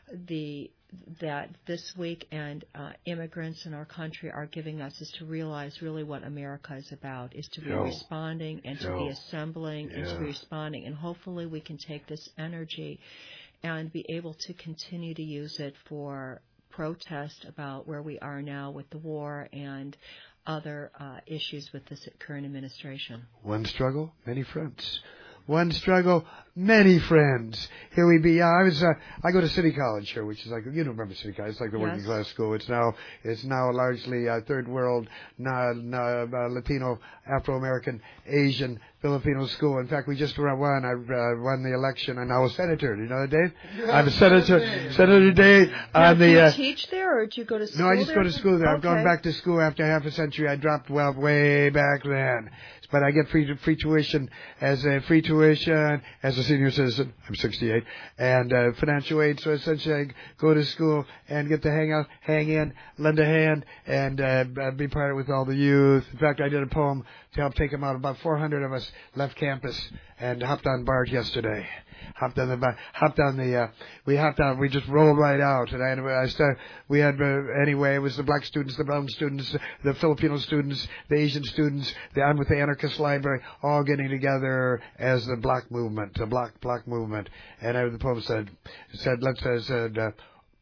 the that this week and uh, immigrants in our country are giving us, is to realize really what America is about, is to be Yo. responding and to Yo. be assembling and Yeah. to be responding. And hopefully we can take this energy and be able to continue to use it for protest about where we are now with the war and other uh, issues with this current administration. One struggle, many fronts. One struggle, many friends. Here we be. Yeah, I was. Uh, I go to City College here, which is like, you don't remember City College. It's like the working Yes. class school. It's now it's now largely uh, third world, na, na, uh, Latino, Afro American, Asian, Filipino school. In fact, we just won. I uh, won the election, and I was senator. Do you know that, Dave? I'm a senator. Senator Dave Now, on do the. you Uh, teach there, or do you go to school? no, I just there? go to school there. I've gone Okay. back to school after half a century. I dropped well way back then. But I get free free tuition as a free tuition as a senior citizen. I'm sixty-eight, and uh, financial aid. So essentially, I go to school and get to hang out, hang in, lend a hand, and uh, be part of with all the youth. In fact, I did a poem to help take them out. About four hundred of us left campus and hopped on BART yesterday. Hopped on the bar- hopped on the uh, we hopped on. We just rolled right out, and I, I started. We had uh, anyway. It was the black students, the brown students, the Filipino students, the Asian students. The I'm with the Anarchist Library, all getting together as the Black Movement, the Black Black Movement. And I, the poem said, said let's uh, said. Uh,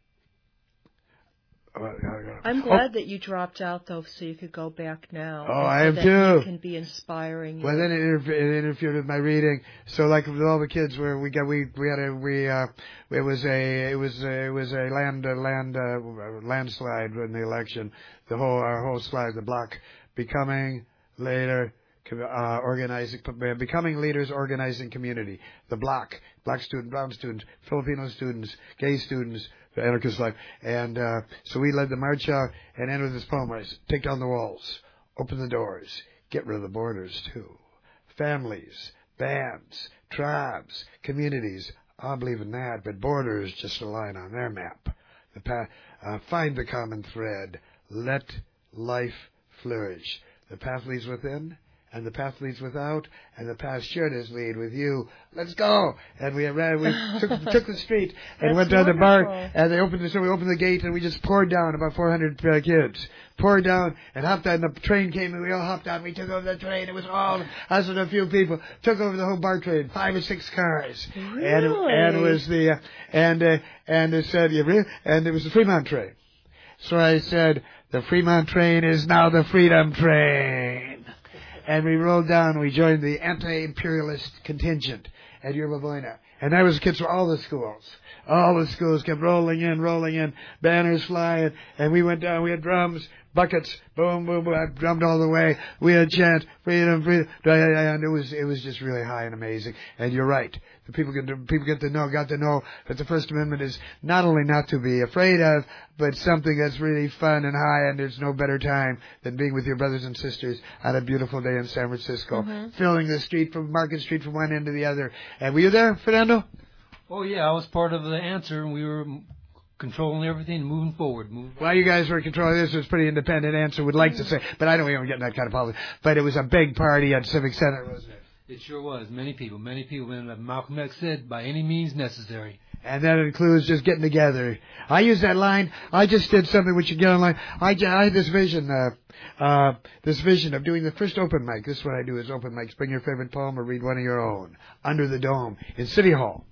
I'm glad that you dropped out, though, so you could go back now. Oh, I so am that too. You can be inspiring. Well, then it, interfe- it interfered with my reading. So, like with all the kids, where we got, we we had a we uh, it was a it was a, it was a land uh, land uh, landslide in the election. The whole our whole slide, the block becoming later. Uh, organizing, becoming leaders, organizing community. The block, black student, brown students, Filipino students, gay students, the anarchist life. And uh, so we led the march out and ended with this poem. I said, take down the walls, open the doors, get rid of the borders too. Families, bands, tribes, communities. I believe in that, but borders just a line on their map. The pa- uh, find the common thread. Let life flourish. The path leads within. And the path leads without, and the path shared his lead with you. Let's go! And we ran, we took, took the street and That's went down the wonderful. bar, and they opened the, so we opened the gate, and we just poured down about four hundred uh, kids. Poured down and hopped on. The train came, and we all hopped on. We took over the train. It was all us and a few people took over the whole bar train, five or six cars. Really? And and it was the uh, and uh, and it said yeah, really? And it was the Fremont train. So I said, the Fremont train is now the Freedom train. And we rolled down. We joined the anti-imperialist contingent at Yerba Buena. And that was kids from all the schools. All the schools kept rolling in, rolling in, banners flying. And we went down. We had drums, buckets, boom, boom, boom. I drummed all the way. We had chant, freedom, freedom. And it was, it was just really high and amazing. And you're right. The people get to, people get to know, got to know that the First Amendment is not only not to be afraid of, but something that's really fun and high, and there's no better time than being with your brothers and sisters on a beautiful day in San Francisco, Mm-hmm. filling the street from Market Street from one end to the other. And were you there, Fernando? Oh, yeah, I was part of the answer, and we were controlling everything, moving forward. Moving Well, you guys were controlling this. It was a pretty independent answer, would like to say, but I don't even get in that kind of politics. But it was a big party at Civic Center, wasn't it? It sure was. Many people, many people. And Malcolm X said, by any means necessary. And that includes just getting together. I use that line. I just did something which you get online. I, I had this vision, uh, uh, this vision of doing the first open mic. This is what I do is open mics. Bring your favorite poem or read one of your own. Under the Dome in City Hall.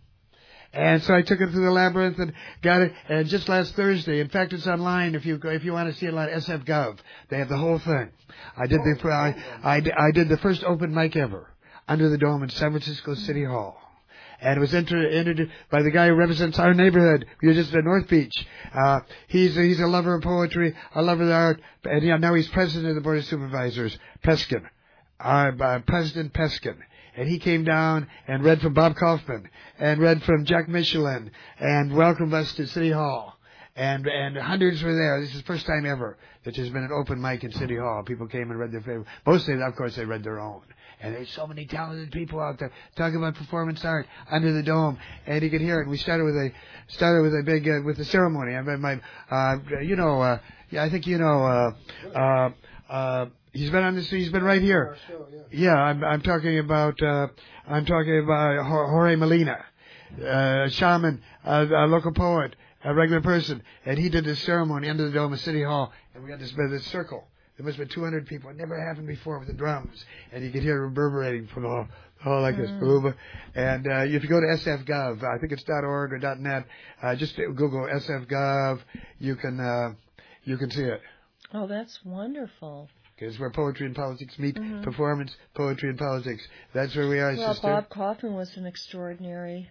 And so I took it through the labyrinth and got it. And just last Thursday, in fact, it's online. If you if you want to see it on S F Gov, they have the whole thing. I did the I, I, I did the first open mic ever under the Dome in San Francisco City Hall. And it was entered, entered by the guy who represents our neighborhood. We were just at North Beach. Uh, he's, he's a lover of poetry, a lover of the art, and yeah, now he's president of the Board of Supervisors, Peskin. Uh, uh, President Peskin. And he came down and read from Bob Kaufman, and read from Jack Michelin, and welcomed us to City Hall. And and hundreds were there. This is the first time ever that there's been an open mic in City Hall. People came and read their favorite. Mostly, of course, they read their own. And there's so many talented people out there talking about performance art under the dome, and you could hear it. We started with a started with a big uh, with the ceremony. I mean, my uh, you know, uh, yeah, I think you know. Uh, uh, uh, he's been on this. He's been right here. Yeah, I'm I'm talking about uh, I'm talking about Jorge Molina, uh, shaman, uh, a local poet, a regular person, and he did this ceremony under the dome of City Hall, and we had this this circle. There must have been two hundred people. It never happened before with the drums. And you could hear it reverberating from the whole, whole like this. Mm. And uh, if you go to S F Gov, I think it's .org or .net, uh, just Google S F Gov, you can, uh, you can see it. Oh, that's wonderful. It's where poetry and politics meet, mm-hmm. performance, poetry and politics. That's where we are, well, sister. Bob Kaufman was an extraordinary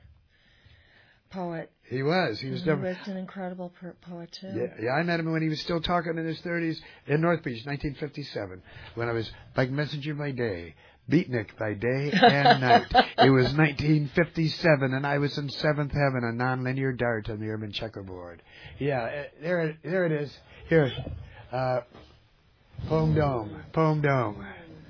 poet. He was. He was. He never, was an incredible poet too. Yeah, yeah, I met him when he was still talking in his thirties in North Beach, nineteen fifty-seven, when I was like messenger by day, beatnik by day and night. It was nineteen fifty-seven, and I was in seventh heaven, a nonlinear dart on the urban checkerboard. Yeah, uh, there, it, there it is. Here, uh, Poem Dome, Poem Dome.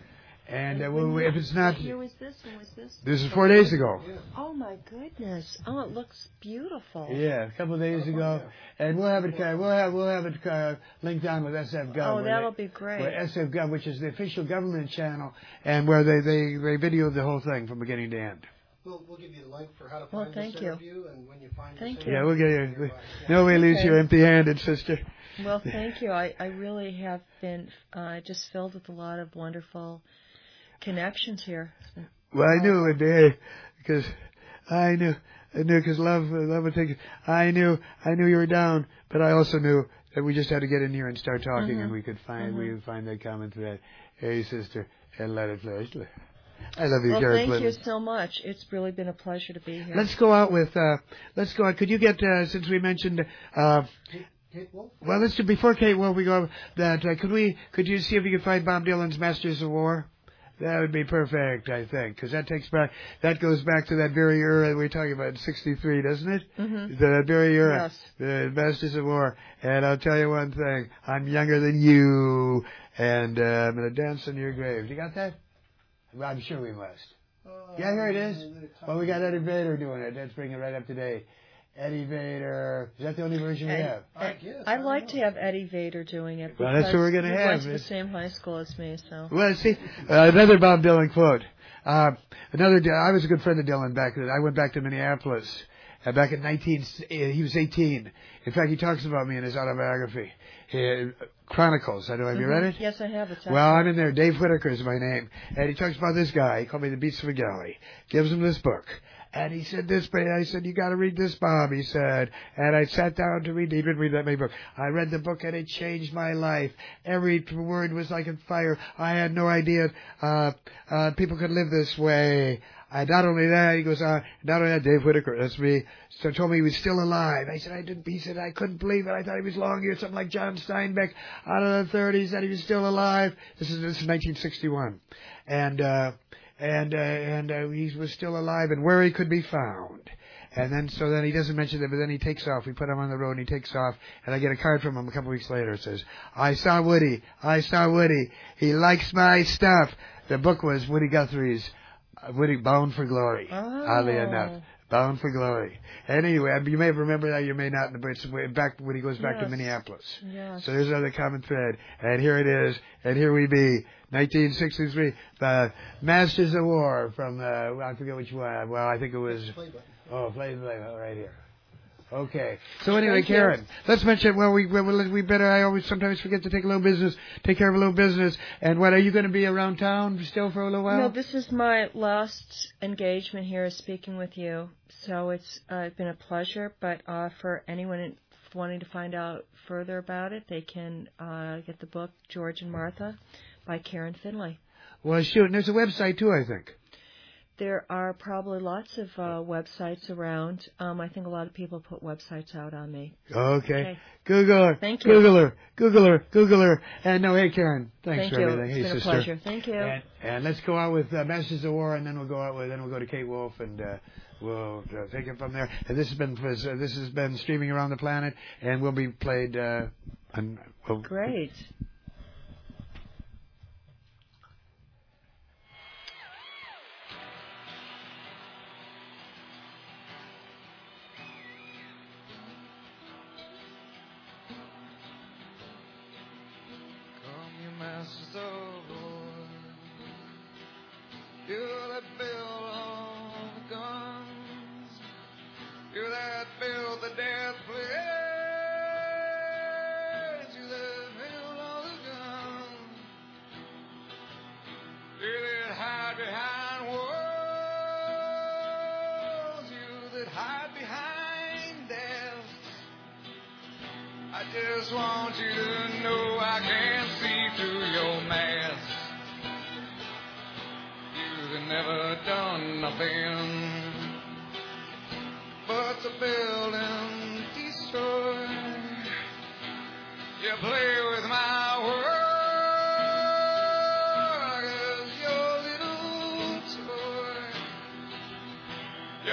And uh, well, if it's not, what year was this? When was this? This is four days ago. Oh my goodness! Oh, it looks beautiful. Yeah, a couple of days ago, and we'll have it. Uh, we'll have we'll have it uh, linked on with S F Gov. Oh, that'll be great. Where S F Gov, which is the official government channel, and where they they they videoed the whole thing from beginning to end. We'll, we'll give you the link for how to Well, find thank this you. interview, and when you find Thank this you. Yeah, interview, we'll get you. uh, We, no way leaves Okay. you empty-handed, sister. Well, thank you. I, I really have been uh, just filled with a lot of wonderful connections here. Well, I knew it, hey, because I knew, I knew, because love, love would take. I knew, I knew you were down, but I also knew that we just had to get in here and start talking, Mhm. and we could find, Mhm. we would find that common thread. Hey, sister, and let it flow. I love you, Well, Jared thank Clinton. you so much. It's really been a pleasure to be here. Let's go out with. Uh, let's go out. Could you get uh, since we mentioned. Uh, Kate Wolf? well, let's do before Kate. Well, we go that. Uh, could we? Could you see if you could find Bob Dylan's Masters of War? That would be perfect, I think, because that takes back. That goes back to that very era we were talking about in sixty-three, doesn't it? Mhm. That very era. Yes. The Masters of War. And I'll tell you one thing. I'm younger than you, and uh, I'm gonna dance on your grave. You got that? Well, I'm sure we must. Uh, Yeah, here it is. Well, we got Eddie Vedder doing it. Let's bring it right up to date. Eddie Vedder. Is that the only version we And- have? I guess. I'd I like don't to know. have Eddie Vedder doing it. Well, that's what we're gonna because have. He went to the same high school as me, so. Well, see, uh, another Bob Dylan quote. Uh, another, I was a good friend of Dylan back then. I went back to Minneapolis. Uh, back in nineteen, he was eighteen. In fact, he talks about me in his autobiography. He, Chronicles. I don't know, have you read it? Yes, I have. It's Well, I'm excellent. in there. Dave Whitaker is my name. And he talks about this guy. He called me the Beast of the Galley. Gives him this book. And he said this, but I said, you got to read this, Bob, he said. And I sat down to read. He didn't read that many books. I read the book, and it changed my life. Every word was like a fire. I had no idea uh, uh, people could live this way. I, not only that, he goes, uh, not only that, Dave Whitaker, that's me, so told me he was still alive. I said, I didn't, he said, I couldn't believe it. I thought he was long here, something like John Steinbeck out of the thirties, that he was still alive. This is, this is nineteen sixty-one. And, uh, and, uh, and, uh, he was still alive and where he could be found. And then, so then he doesn't mention that, but then he takes off. We put him on the road and he takes off. And I get a card from him a couple weeks later. It says, I saw Woody. I saw Woody. He likes my stuff. The book was Woody Guthrie's uh, Woody Bound for Glory. Oh. Oddly enough. Bound for Glory. Anyway, you may remember that, you may not, but it's back when he goes back to Yes. Minneapolis. Yes. So there's another common thread. And here it is. And here we be. nineteen sixty-three. The Masters of War from, uh, I forget which one. Well, I think it was, Play button. oh, play, play, oh, right here. Okay. So anyway, Thank you. Karen, let's mention, well, we, we, we better, I always sometimes forget to take a little business, take care of a little business. And what, are you going to be around town still for a little while? No, this is my last engagement here speaking with you. So it's uh, been a pleasure, but uh, for anyone wanting to find out further about it, they can uh, get the book George and Martha by Karen Finley. Well, shoot, and there's a website too, I think. There are probably lots of uh, websites around. Um, I think a lot of people put websites out on me. Okay. Okay. Google her. Thank you. Google her. Google her. Google her. And no, hey, Karen, thanks Thank for you. everything. It's Hey, been sister. a pleasure. Thank you. And, and let's go out with uh, Masters of War, and then we'll go out with, then we'll go to Kate Wolf, and uh, we'll uh, take it from there. And this has been uh, this has been streaming around the planet, and will be played. Uh, on, well, Great. Come, you masters of war, you that build all the guns, you that build the death place, you that build all the guns, you that hide behind walls, you that hide behind desks. I just want you to know I can see through your mask. You've never done nothing but to build and destroy. You play with my world, 'cause your little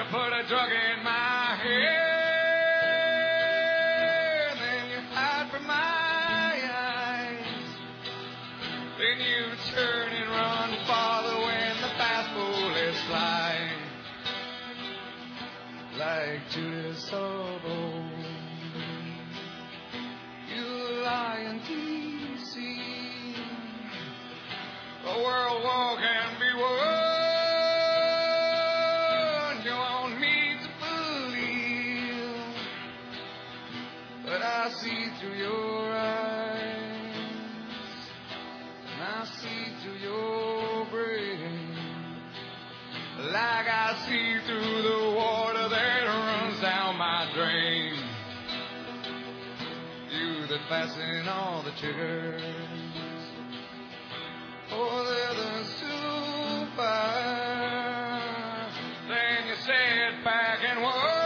put a drug in my head. Then you hide from my eyes. Then you turn and run farther when the fast bullets fly. Like Judas of old, you lie and deceive. The world war can be won. You want me to believe, but I see through your eyes, and I see through your brain, like I see through the water that runs down my drain. You that fasten all the triggers, oh, they're the super. Then you sit back and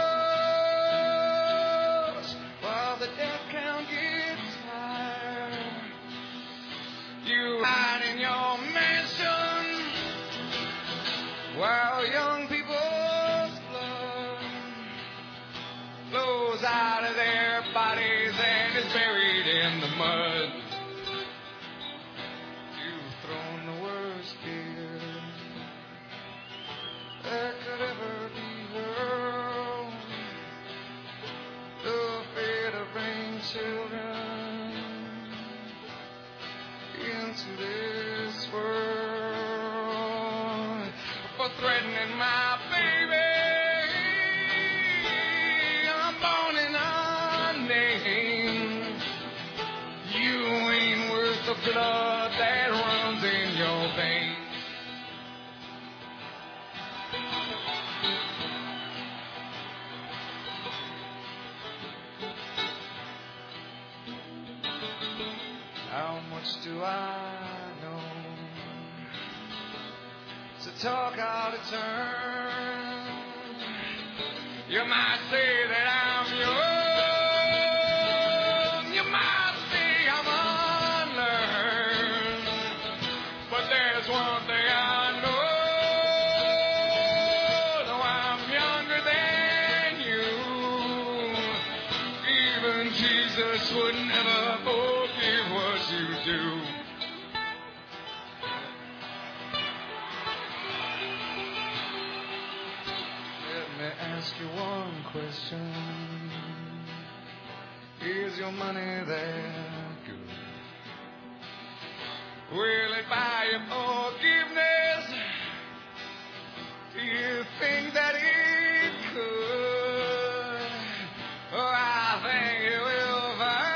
watch while the death count gets higher. You hide in your mansion while young people's blood flows out of their bodies and is buried in the mud. You've thrown the worst fear that could ever be hurled, the fear to bring children into this world, for threatening my baby. I'm born in unnamed. You ain't worth the blood that runs in your veins. How much do I know to talk out of turn? You might say that I'm young, you might say I'm unlearned, but there's one thing I know, though I'm younger than you, even Jesus would never forgive what you do. Let me ask you one question. Is your money that good? Will it buy you forgiveness? Do you think that it could? Oh, I think it will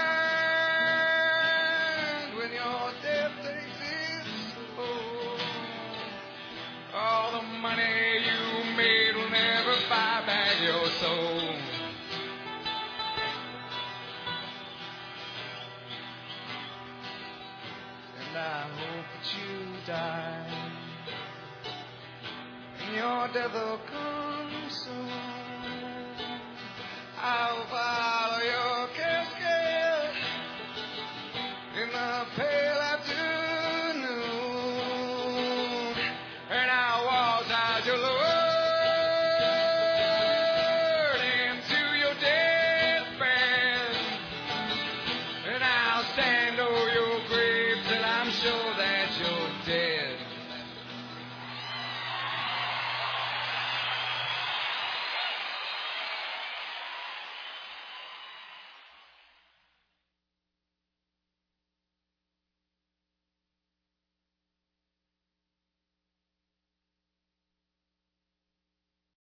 find when your death takes its toll. All the money you made will never buy back your soul. And I hope that you die, and your death will come soon.